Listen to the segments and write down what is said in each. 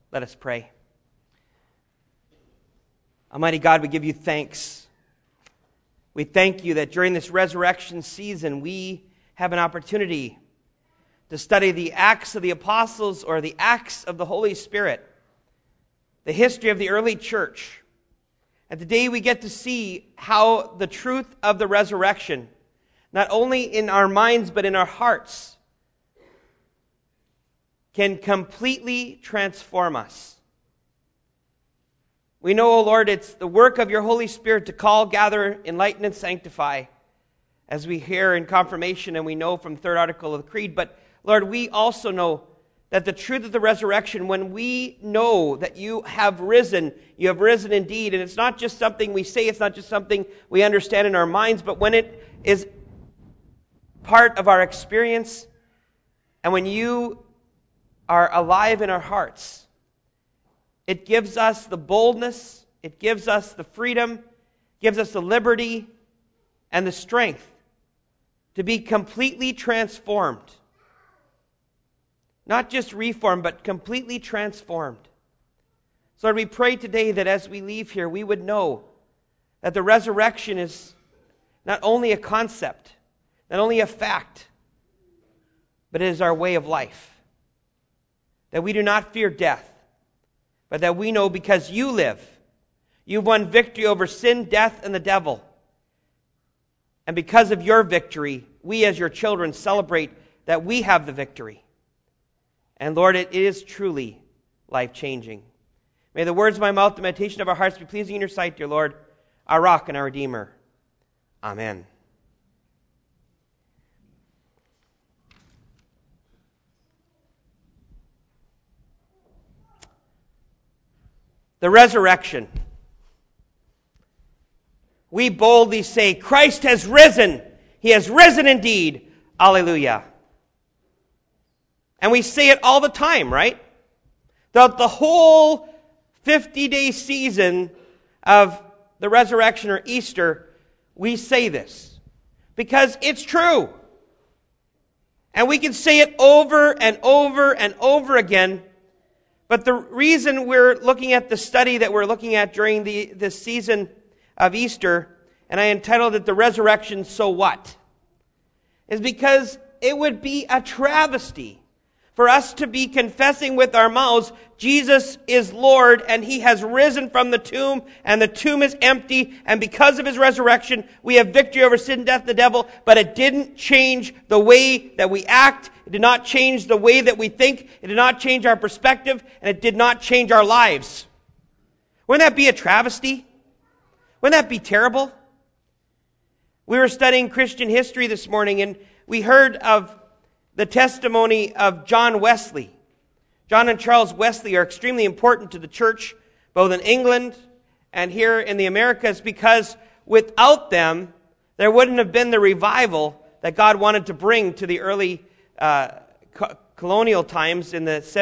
Let us pray. Almighty God, we give you thanks. We thank you that during this resurrection season, we have an opportunity to study the Acts of the Apostles or the Acts of the Holy Spirit, the history of the early church. And today we get to see how the truth of the resurrection, not only in our minds but in our hearts, can completely transform us. We know, O Lord, it's the work of your Holy Spirit to call, gather, enlighten, and sanctify, as we hear in confirmation and we know from the third article of the Creed. But Lord, we also know that the truth of the resurrection, when we know that you have risen indeed, and it's not just something we say, it's not just something we understand in our minds, but when it is part of our experience, and when you are alive in our hearts, it gives us the boldness, it gives us the freedom, gives us the liberty and the strength to be completely transformed. Not just reformed, but completely transformed. So Lord, we pray today that as we leave here, we would know that the resurrection is not only a concept, not only a fact, but it is our way of life. That we do not fear death, but that we know because you live, you've won victory over sin, death, and the devil. And because of your victory, we as your children celebrate that we have the victory. And Lord, it is truly life-changing. May the words of my mouth, the meditation of our hearts be pleasing in your sight, dear Lord, our rock and our Redeemer. Amen. The resurrection. We boldly say, Christ has risen. He has risen indeed. Alleluia. And we say it all the time, right? Throughout the whole 50-day season of the resurrection or Easter, we say this because it's true. And we can say it over and over and over again. But the reason we're looking at the study that we're looking at during this season of Easter, and I entitled it The Resurrection, So What? Is because it would be a travesty for us to be confessing with our mouths, Jesus is Lord, and he has risen from the tomb, and the tomb is empty, and because of his resurrection, we have victory over sin, death, and the devil, but it didn't change the way that we act, it did not change the way that we think, it did not change our perspective, and it did not change our lives. Wouldn't that be a travesty? Wouldn't that be terrible? We were studying Christian history this morning, and we heard of the testimony of John Wesley. John and Charles Wesley are extremely important to the church, both in England and here in the Americas, because without them, there wouldn't have been the revival that God wanted to bring to the early colonial times in the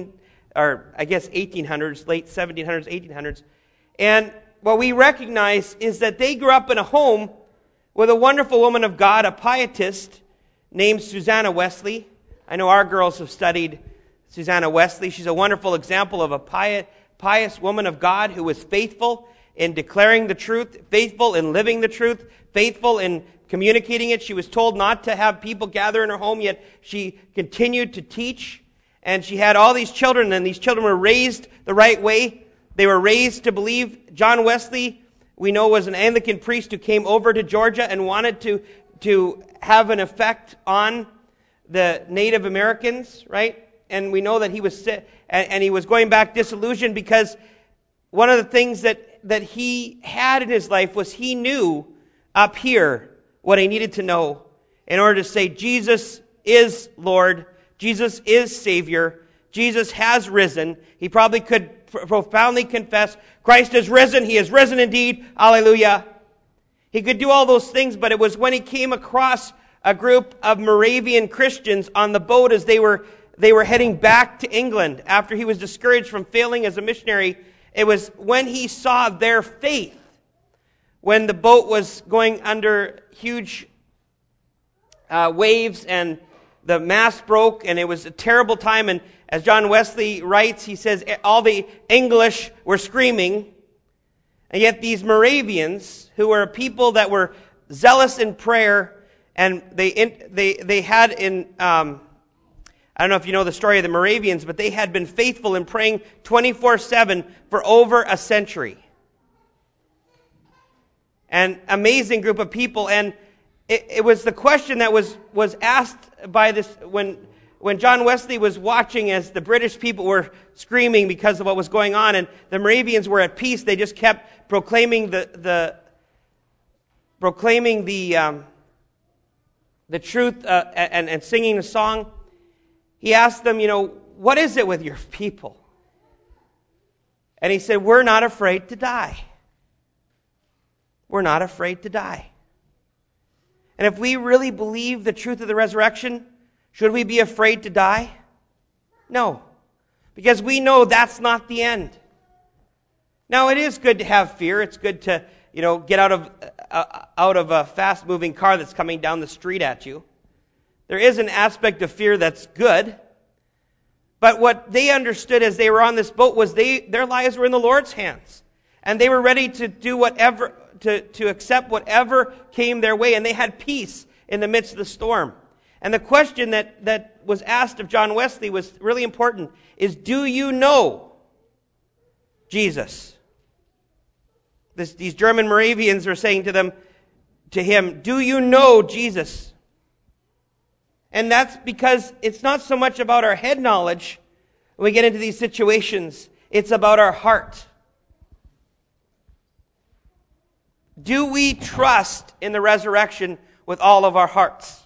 1800s, late 1700s, 1800s. And what we recognize is that they grew up in a home with a wonderful woman of God, a pietist, named Susanna Wesley. I know our girls have studied Susanna Wesley. She's a wonderful example of a pious woman of God who was faithful in declaring the truth, faithful in living the truth, faithful in communicating it. She was told not to have people gather in her home, yet she continued to teach. And she had all these children, and these children were raised the right way. They were raised to believe. John Wesley, we know, was an Anglican priest who came over to Georgia and wanted to have an effect on the Native Americans, right? And we know that he was sick, and he was going back disillusioned because one of the things that he had in his life was he knew up here what he needed to know in order to say Jesus is Lord, Jesus is Savior, Jesus has risen. He probably could profoundly confess, Christ has risen, he has risen indeed, hallelujah. He could do all those things, but it was when he came across a group of Moravian Christians on the boat as they were heading back to England after he was discouraged from failing as a missionary. It was when he saw their faith, when the boat was going under huge waves and the mast broke and it was a terrible time, as John Wesley writes, he says all the English were screaming, and yet these Moravians, who were a people that were zealous in prayer, and they had in, I don't know if you know the story of the Moravians, but they had been faithful in praying 24/7 for over a century. An amazing group of people, and it was the question that was asked by this, when John Wesley was watching as the British people were screaming because of what was going on, and the Moravians were at peace. They just kept proclaiming the truth and singing the song. He asked them, what is it with your people? And he said, we're not afraid to die. We're not afraid to die. And if we really believe the truth of the resurrection, should we be afraid to die? No. Because we know that's not the end. Now, it is good to have fear. It's good to, get out of a fast-moving car that's coming down the street at you. There is an aspect of fear that's good. But what they understood as they were on this boat was their lives were in the Lord's hands. And they were ready to do whatever, to accept whatever came their way. And they had peace in the midst of the storm. And the question that was asked of John Wesley was really important, is, do you know Jesus? These German Moravians were saying to him, do you know Jesus? And that's because it's not so much about our head knowledge when we get into these situations. It's about our heart. Do we trust in the resurrection with all of our hearts?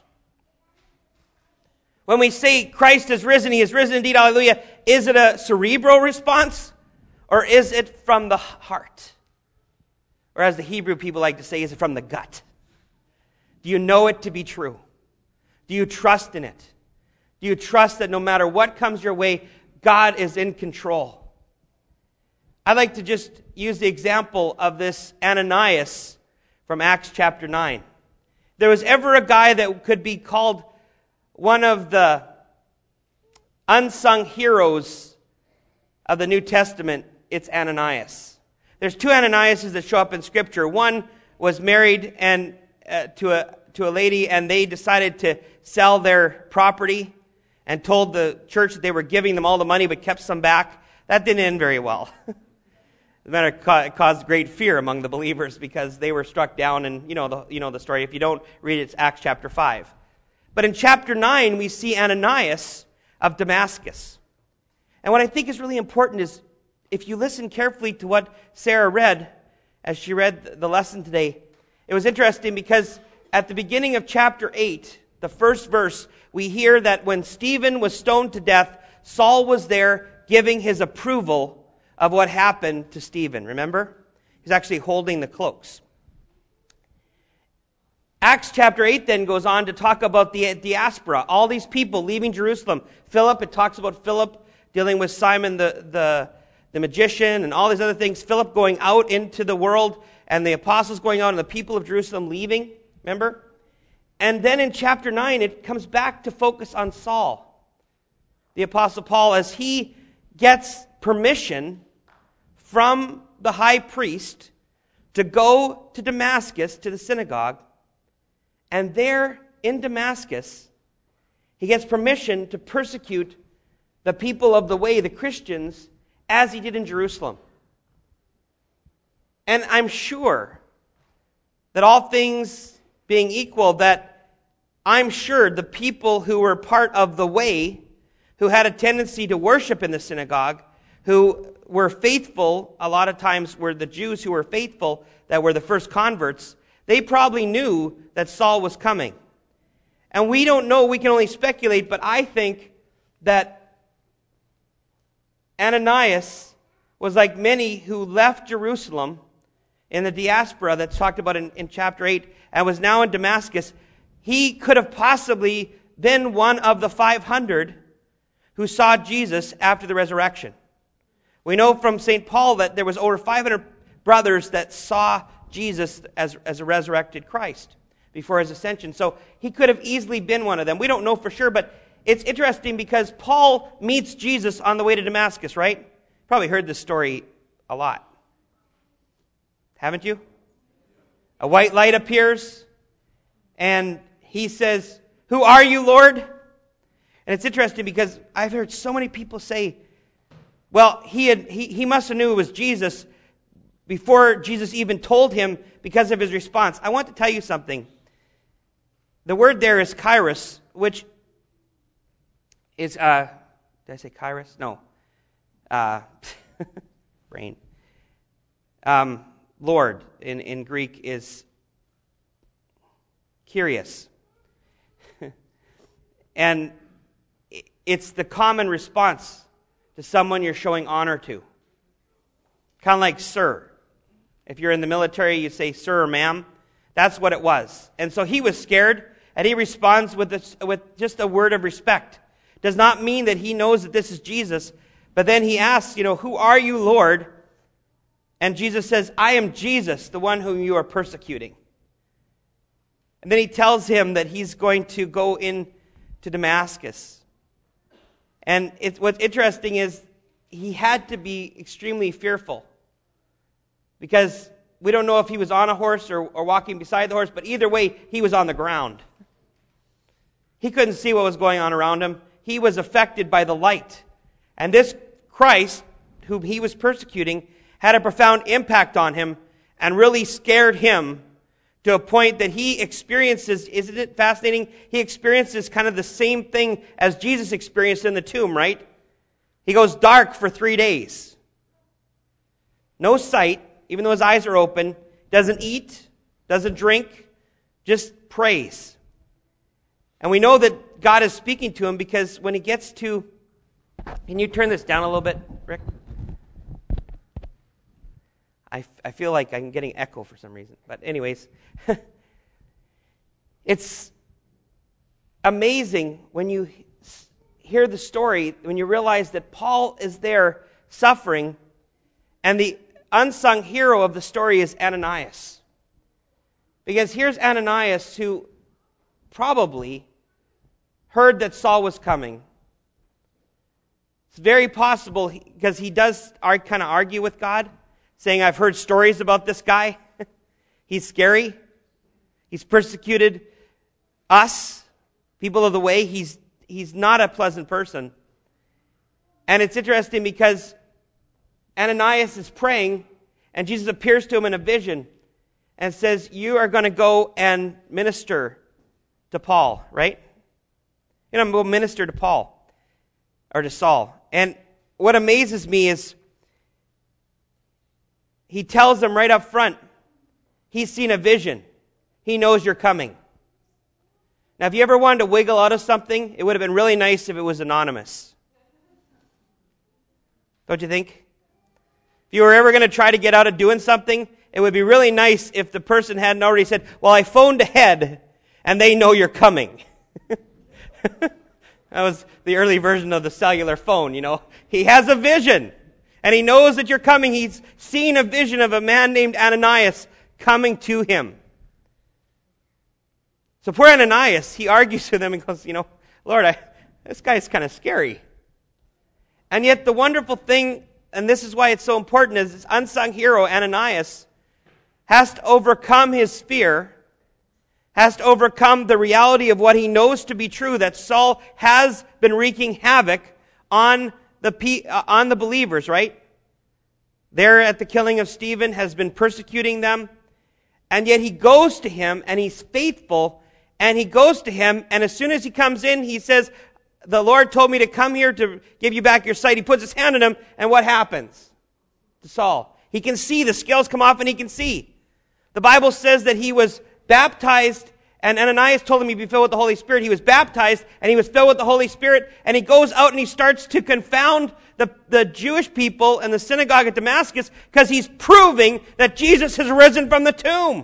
When we say Christ is risen, He is risen indeed, hallelujah, is it a cerebral response? Or is it from the heart? Or as the Hebrew people like to say, is it from the gut? Do you know it to be true? Do you trust in it? Do you trust that no matter what comes your way, God is in control? I'd like to just use the example of this Ananias from Acts chapter 9. If there was ever a guy that could be called one of the unsung heroes of the New Testament, it's Ananias. There's two Ananiases that show up in Scripture. One was married to a lady, and they decided to sell their property and told the church that they were giving them all the money but kept some back. That didn't end very well. As a matter of fact, it caused great fear among the believers because they were struck down, and you know the story. If you don't read it, it's Acts chapter 5. But in chapter 9, we see Ananias of Damascus. And what I think is really important is, if you listen carefully to what Sarah read, as she read the lesson today, it was interesting because at the beginning of chapter 8, the first verse, we hear that when Stephen was stoned to death, Saul was there giving his approval of what happened to Stephen. Remember? He's actually holding the cloaks. Acts chapter 8 then goes on to talk about the diaspora, all these people leaving Jerusalem. Philip, it talks about Philip dealing with Simon the magician and all these other things. Philip going out into the world and the apostles going out and the people of Jerusalem leaving. Remember? And then in chapter 9, it comes back to focus on Saul, the apostle Paul, as he gets permission from the high priest to go to Damascus, to the synagogue. And there in Damascus, he gets permission to persecute the people of the way, the Christians, as he did in Jerusalem. And I'm sure that all things being equal, that I'm sure the people who were part of the way, who had a tendency to worship in the synagogue, who were faithful, a lot of times were the Jews who were faithful, that were the first converts, they probably knew that Saul was coming. And we don't know, we can only speculate, but I think that Ananias was like many who left Jerusalem in the diaspora that's talked about in chapter 8 and was now in Damascus. He could have possibly been one of the 500 who saw Jesus after the resurrection. We know from St. Paul that there was over 500 brothers that saw Jesus as a resurrected Christ before his ascension. So he could have easily been one of them. We don't know for sure, but it's interesting because Paul meets Jesus on the way to Damascus, right? Probably heard this story a lot. Haven't you? A white light appears, and he says, "Who are you, Lord?" And it's interesting because I've heard so many people say, well, he must have knew it was Jesus before Jesus even told him because of his response. I want to tell you something. The word there is kairos, which is, did I say kairos? No. Brain. Lord in Greek is Kyrios. And it's the common response to someone you're showing honor to. Kind of like sir. If you're in the military, you say sir or ma'am. That's what it was. And so he was scared, and he responds with just a word of respect. Does not mean that he knows that this is Jesus, but then he asks, who are you, Lord? And Jesus says, I am Jesus, the one whom you are persecuting. And then he tells him that he's going to go into Damascus. And what's interesting is he had to be extremely fearful. Because we don't know if he was on a horse or walking beside the horse, but either way, he was on the ground. He couldn't see what was going on around him. He was affected by the light. And this Christ, whom he was persecuting, had a profound impact on him and really scared him to a point that he experiences, isn't it fascinating? He experiences kind of the same thing as Jesus experienced in the tomb, right? He goes dark for 3 days. No sight, even though his eyes are open, doesn't eat, doesn't drink, just prays. And we know that God is speaking to him because when he gets to, can you turn this down a little bit, Rick? I feel like I'm getting echo for some reason. But anyways, it's amazing when you hear the story, when you realize that Paul is there suffering, and the unsung hero of the story is Ananias. Because here's Ananias who probably heard that Saul was coming. It's very possible, because he does kind of argue with God, saying, I've heard stories about this guy. He's scary. He's persecuted us, people of the way. He's not a pleasant person. And it's interesting because Ananias is praying, and Jesus appears to him in a vision and says, you are going to go and minister to Paul, right? You're going to go minister to Paul, or to Saul. And what amazes me is he tells them right up front, he's seen a vision. He knows you're coming. Now, if you ever wanted to wiggle out of something, it would have been really nice if it was anonymous. Don't you think? If you were ever going to try to get out of doing something, it would be really nice if the person hadn't already said, well, I phoned ahead, and they know you're coming. That was the early version of the cellular phone, He has a vision. And he knows that you're coming. He's seen a vision of a man named Ananias coming to him. So poor Ananias, he argues with him and goes, Lord, this guy's kind of scary. And yet the wonderful thing, and this is why it's so important, is this unsung hero, Ananias, has to overcome his fear, has to overcome the reality of what he knows to be true, that Saul has been wreaking havoc on the believers, right? There at the killing of Stephen, has been persecuting them. And yet he goes to him, and he's faithful, and he goes to him, and as soon as he comes in, he says, the Lord told me to come here to give you back your sight. He puts his hand on him, and what happens to Saul? He can see, the scales come off, and he can see. The Bible says that he was baptized, and Ananias told him he'd be filled with the Holy Spirit. He was baptized, and he was filled with the Holy Spirit, and he goes out and he starts to confound the Jewish people and the synagogue at Damascus because he's proving that Jesus has risen from the tomb.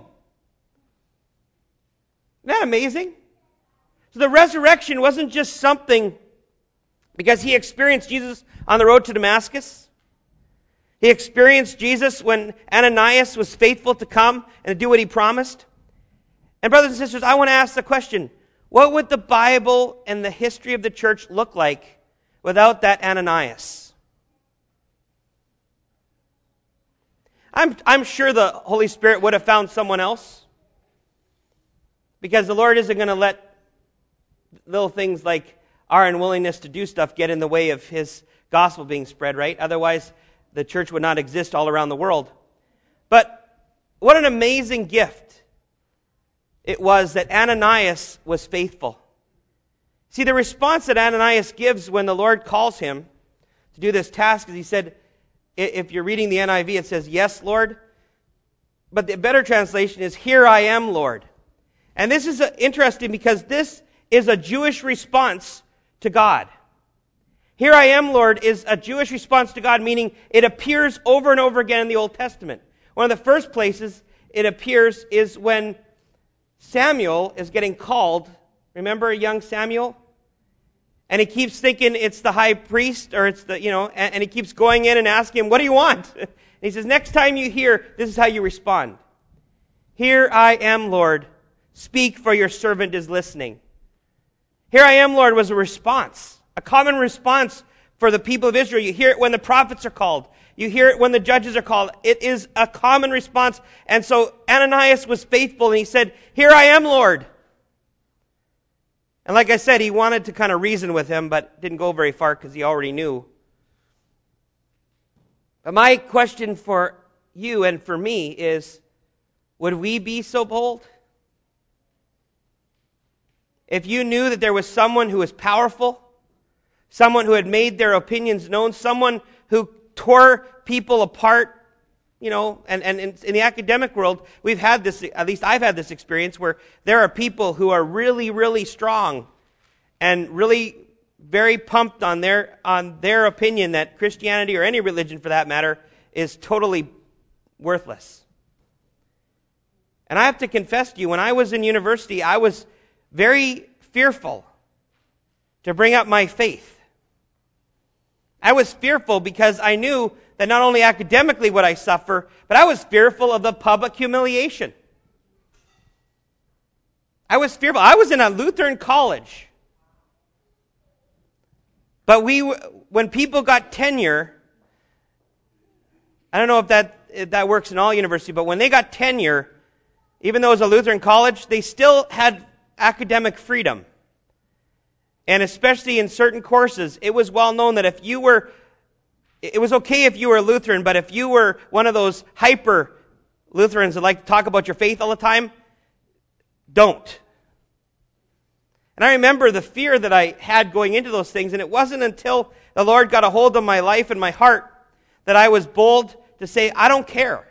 Isn't that amazing? So the resurrection wasn't just something because he experienced Jesus on the road to Damascus. He experienced Jesus when Ananias was faithful to come and to do what he promised. And brothers and sisters, I want to ask the question, What would the Bible and the history of the church look like without that Ananias? I'm sure the Holy Spirit would have found someone else, because the Lord isn't going to let little things like our unwillingness to do stuff get in the way of His gospel being spread, right? Otherwise, the church would not exist all around the world. But what an amazing gift it was that Ananias was faithful. See, the response that Ananias gives when the Lord calls him to do this task is, he said, if you're reading the NIV, it says, "Yes, Lord." But the better translation is, "Here I am, Lord." And this is interesting because this is a Jewish response to God. "Here I am, Lord" is a Jewish response to God, meaning it appears over and over again in the Old Testament. One of the first places it appears is when Samuel is getting called. Remember young Samuel? And he keeps thinking it's the high priest, or it's the, and he keeps going in and asking him, "What do you want?" And he says, "Next time you hear, this is how you respond. 'Here I am, Lord. Speak, for your servant is listening.'" "Here I am, Lord" was a response, a common response for the people of Israel. You hear it when the prophets are called. You hear it when the judges are called. It is a common response. And so Ananias was faithful, and he said, "Here I am, Lord." And like I said, he wanted to kind of reason with him, but didn't go very far because he already knew. But my question for you and for me is, would we be so bold? If you knew that there was someone who was powerful, someone who had made their opinions known, someone who tore people apart, and in the academic world, we've had this, at least I've had this experience, where there are people who are really, really strong and really very pumped on their opinion that Christianity, or any religion for that matter, is totally worthless. And I have to confess to you, when I was in university, I was very fearful to bring up my faith. I was fearful because I knew that not only academically would I suffer, but I was fearful of the public humiliation. I was fearful. I was in a Lutheran college. But when people got tenure, I don't know if that works in all universities, but when they got tenure, even though it was a Lutheran college, they still had academic freedom. And especially in certain courses, it was well known that it was okay if you were a Lutheran, but if you were one of those hyper Lutherans that like to talk about your faith all the time, don't. And I remember the fear that I had going into those things, and it wasn't until the Lord got a hold of my life and my heart that I was bold to say, "I don't care."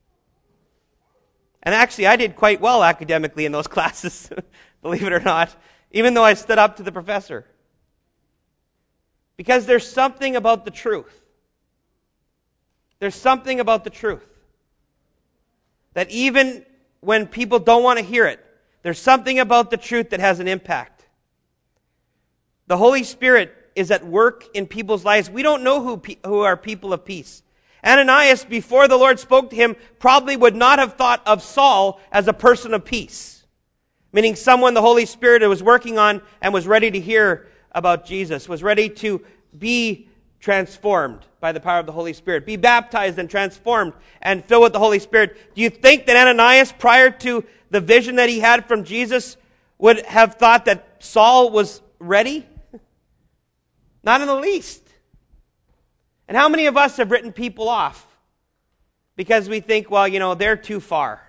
And actually, I did quite well academically in those classes, believe it or not, even though I stood up to the professor. Because there's something about the truth. There's something about the truth that even when people don't want to hear it, there's something about the truth that has an impact. The Holy Spirit is at work in people's lives. We don't know who are people of peace. Ananias, before the Lord spoke to him, probably would not have thought of Saul as a person of peace, meaning someone the Holy Spirit was working on and was ready to hear about Jesus, was ready to be transformed by the power of the Holy Spirit, be baptized and transformed and filled with the Holy Spirit. Do you think that Ananias, prior to the vision that he had from Jesus, would have thought that Saul was ready? Not in the least. And how many of us have written people off because we think, well, they're too far?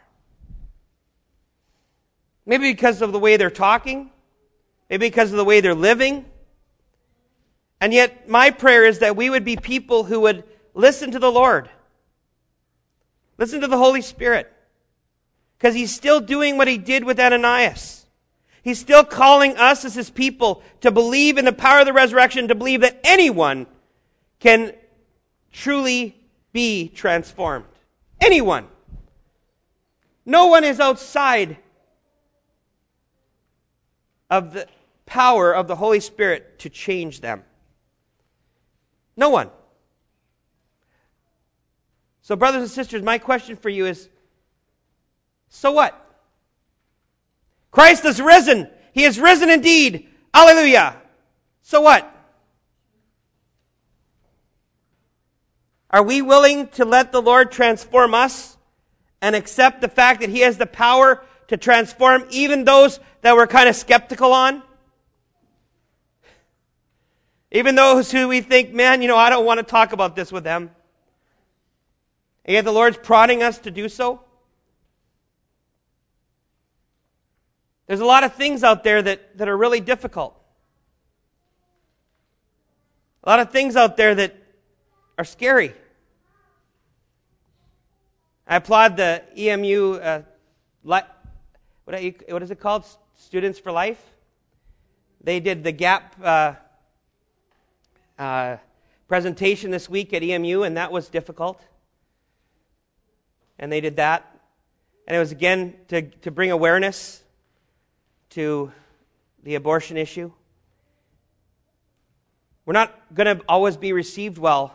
Maybe because of the way they're talking, maybe because of the way they're living. And yet, my prayer is that we would be people who would listen to the Lord. Listen to the Holy Spirit. Because He's still doing what He did with Ananias. He's still calling us as His people to believe in the power of the resurrection, to believe that anyone can truly be transformed. Anyone. No one is outside of the power of the Holy Spirit to change them. No one. So, brothers and sisters, my question for you is, so what? Christ is risen. He is risen indeed. Hallelujah. So what? Are we willing to let the Lord transform us and accept the fact that He has the power to transform even those that we're kind of skeptical on? Even those who we think, man, I don't want to talk about this with them. And yet the Lord's prodding us to do so. There's a lot of things out there that are really difficult. A lot of things out there that are scary. I applaud the EMU, what is it called? Students for Life. They did the GAP presentation this week at EMU, and that was difficult. And they did that. And it was, again, to bring awareness to the abortion issue. We're not going to always be received well,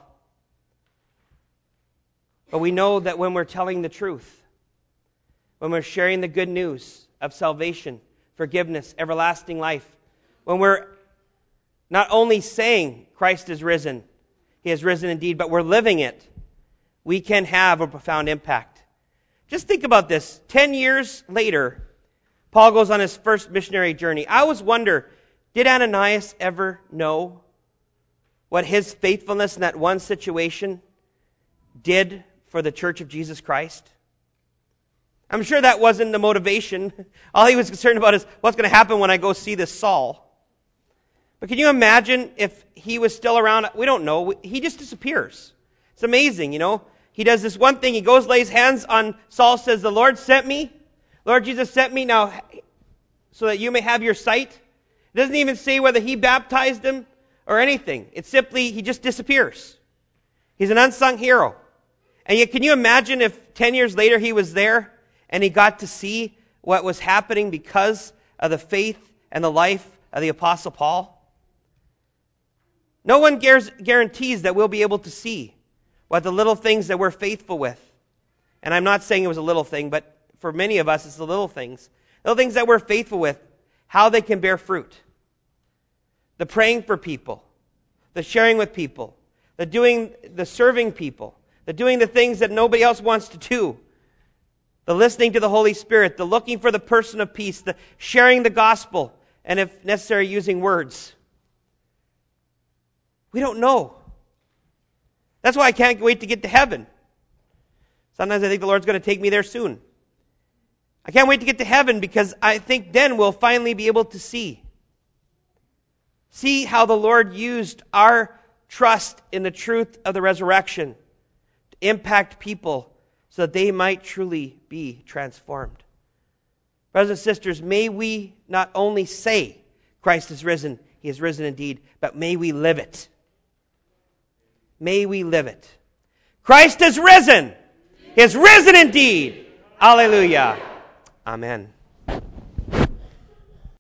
but we know that when we're telling the truth, when we're sharing the good news of salvation, forgiveness, everlasting life, when we're not only saying Christ is risen, He is risen indeed, but we're living it, we can have a profound impact. Just think about this. 10 years later, Paul goes on his first missionary journey. I always wonder, did Ananias ever know what his faithfulness in that one situation did for the Church of Jesus Christ? I'm sure that wasn't the motivation. All he was concerned about is what's going to happen when I go see this Saul. But can you imagine if he was still around? We don't know. He just disappears. It's amazing, He does this one thing. He goes, lays hands on Saul, says, the Lord sent me. Lord Jesus sent me now so that you may have your sight. It doesn't even say whether he baptized him or anything. It's simply, he just disappears. He's an unsung hero. And yet, can you imagine if 10 years later he was there and he got to see what was happening because of the faith and the life of the Apostle Paul? No one guarantees that we'll be able to see what the little things that we're faithful with. And I'm not saying it was a little thing, but for many of us, it's the little things. Little things that we're faithful with, how they can bear fruit. The praying for people, the sharing with people, the serving people, the doing the things that nobody else wants to do, the listening to the Holy Spirit, the looking for the person of peace, the sharing the gospel, and if necessary, using words. We don't know. That's why I can't wait to get to heaven. Sometimes I think the Lord's going to take me there soon. I can't wait to get to heaven because I think then we'll finally be able to see. See how the Lord used our trust in the truth of the resurrection to impact people so that they might truly be transformed. Brothers and sisters, may we not only say Christ is risen, He is risen indeed, but may we live it. May we live it. Christ is risen. He is risen indeed. Hallelujah. Amen.